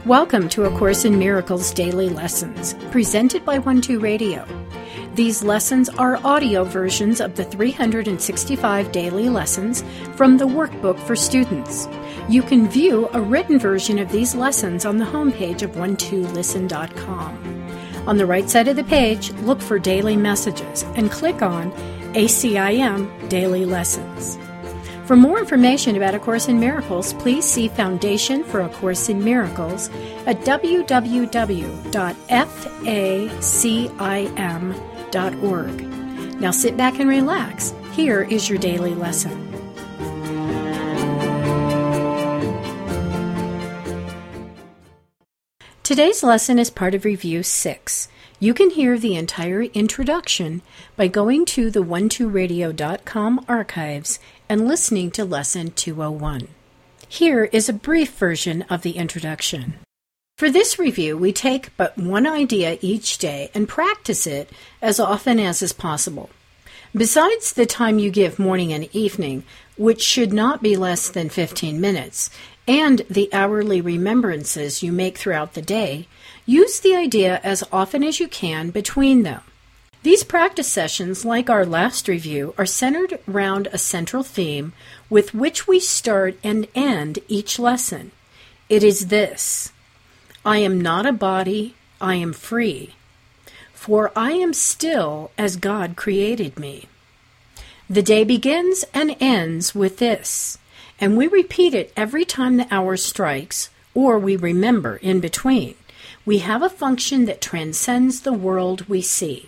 Welcome to A Course in Miracles Daily Lessons, presented by 12 Radio. These lessons are audio versions of the 365 daily lessons from the workbook for students. You can view a written version of these lessons on the homepage of 12listen.com. On the right side of the page, look for Daily Messages and click on ACIM Daily Lessons. For more information about A Course in Miracles, please see Foundation for A Course in Miracles at www.facim.org. Now sit back and relax. Here is your daily lesson. Today's lesson is part of Review 6. You can hear the entire introduction by going to the 12radio.com archives and listening to Lesson 201. Here is a brief version of the introduction. For this review, we take but one idea each day and practice it as often as is possible. Besides the time you give morning and evening, which should not be less than 15 minutes, and the hourly remembrances you make throughout the day, use the idea as often as you can between them. These practice sessions, like our last review, are centered around a central theme with which we start and end each lesson. It is this: I am not a body, I am free, for I am still as God created me. The day begins and ends with this, and we repeat it every time the hour strikes, or we remember in between. We have a function that transcends the world we see.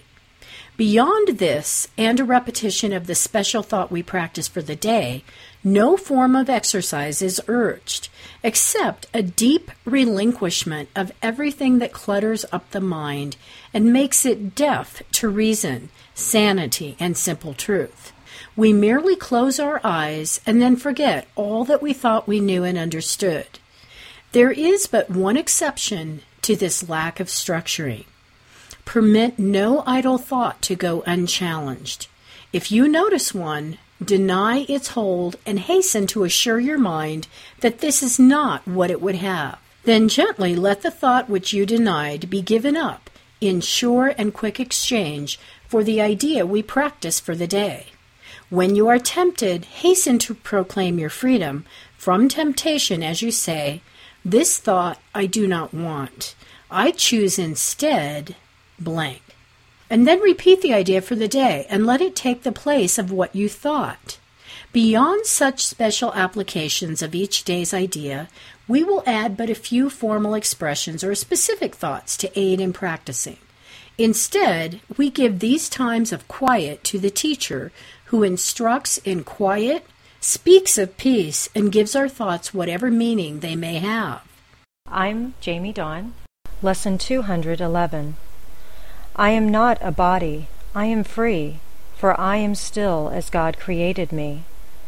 Beyond this, and a repetition of the special thought we practice for the day, no form of exercise is urged, except a deep relinquishment of everything that clutters up the mind and makes it deaf to reason, sanity, and simple truth. We merely close our eyes and then forget all that we thought we knew and understood. There is but one exception to this lack of structuring. Permit no idle thought to go unchallenged. If you notice one, deny its hold and hasten to assure your mind that this is not what it would have. Then gently let the thought which you denied be given up in sure and quick exchange for the idea we practice for the day. When you are tempted, hasten to proclaim your freedom from temptation as you say, "This thought I do not want. I choose instead blank." And then repeat the idea for the day and let it take the place of what you thought. Beyond such special applications of each day's idea, we will add but a few formal expressions or specific thoughts to aid in practicing. Instead, we give these times of quiet to the teacher who instructs in quiet, speaks of peace, and gives our thoughts whatever meaning they may have. I'm Jamie Dawn. Lesson 211. I am not a body, I am free, for I am still as God created me.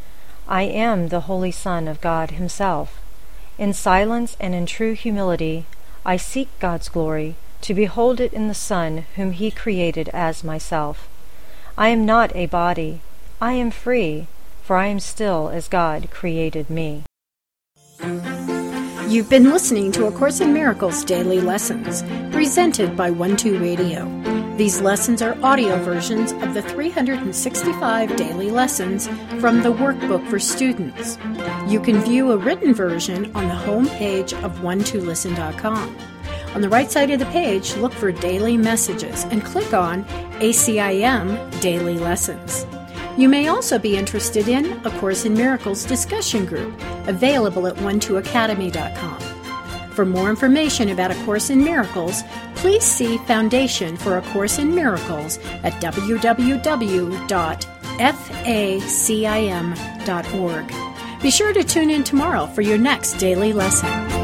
I am the Holy Son of God Himself. In silence and in true humility, I seek God's glory, to behold it in the Son whom He created as myself. I am not a body, I am free, for I am still as God created me. You've been listening to A Course in Miracles Daily Lessons, presented by 12 Radio. These lessons are audio versions of the 365 daily lessons from the workbook for students. You can view a written version on the homepage of 12listen.com. On the right side of the page, look for Daily Messages and click on ACIM Daily Lessons. You may also be interested in A Course in Miracles discussion group, available at 12academy.com. For more information about A Course in Miracles, please see Foundation for A Course in Miracles at www.facim.org. Be sure to tune in tomorrow for your next daily lesson.